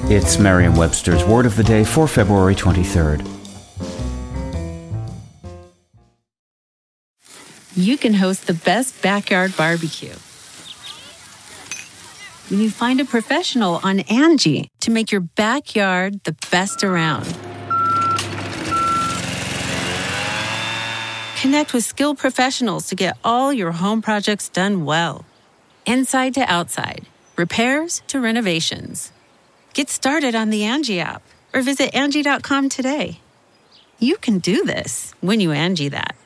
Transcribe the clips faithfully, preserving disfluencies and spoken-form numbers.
It's Merriam-Webster's Word of the Day for February twenty-third. You can host the best backyard barbecue when you find a professional on Angie to make your backyard the best around. Connect with skilled professionals to get all your home projects done well. Inside to outside, repairs to renovations. Get started on the Angie app or visit Angie dot com today. You can do this when you Angie that.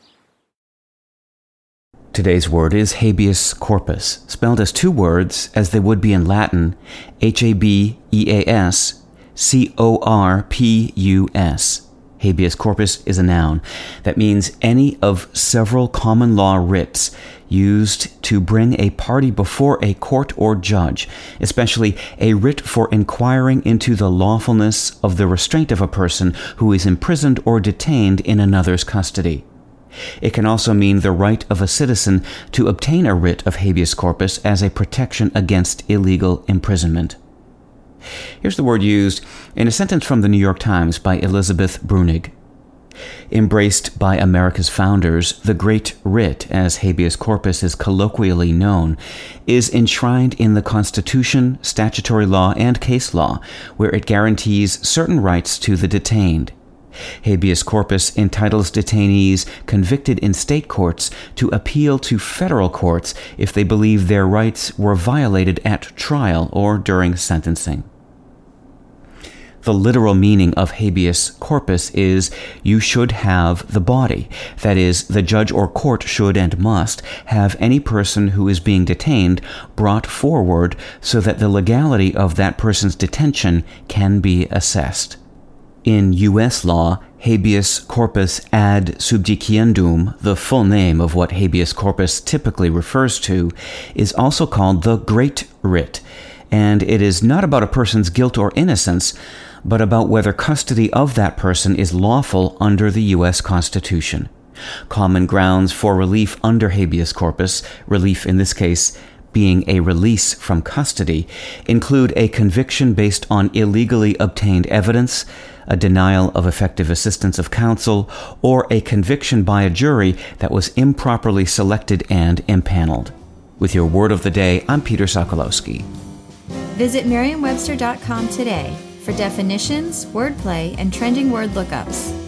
Today's word is habeas corpus, spelled as two words as they would be in Latin, H A B E A S C O R P U S. Habeas corpus is a noun. That means any of several common law writs used to bring a party before a court or judge, especially a writ for inquiring into the lawfulness of the restraint of a person who is imprisoned or detained in another's custody. It can also mean the right of a citizen to obtain a writ of habeas corpus as a protection against illegal imprisonment. Here's the word used in a sentence from the New York Times by Elizabeth Bruenig. Embraced by America's founders, the Great Writ, as habeas corpus is colloquially known, is enshrined in the Constitution, statutory law, and case law, where it guarantees certain rights to the detained. Habeas corpus entitles detainees convicted in state courts to appeal to federal courts if they believe their rights were violated at trial or during sentencing. The literal meaning of habeas corpus is you should have the body. That is, the judge or court should and must have any person who is being detained brought forward so that the legality of that person's detention can be assessed. In U S law, habeas corpus ad subjiciendum, the full name of what habeas corpus typically refers to, is also called the Great Writ, and it is not about a person's guilt or innocence, but about whether custody of that person is lawful under the U S Constitution. Common grounds for relief under habeas corpus, relief in this case being a release from custody, include a conviction based on illegally obtained evidence, a denial of effective assistance of counsel, or a conviction by a jury that was improperly selected and impaneled. With your Word of the Day, I'm Peter Sokolowski. Visit Merriam Webster dot com today for definitions, wordplay, and trending word lookups.